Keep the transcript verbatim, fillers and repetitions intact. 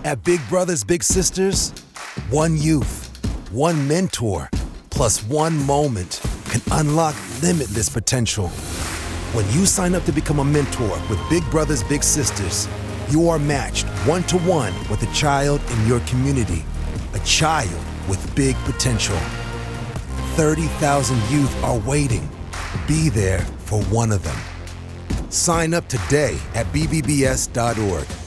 At Big Brothers Big Sisters, one youth, one mentor, plus one moment can unlock limitless potential. When you sign up to become a mentor with Big Brothers Big Sisters, you are matched one-to-one with a child in your community. A child with big potential. thirty thousand youth are waiting. Be there for one of them. Sign up today at B B B S dot org.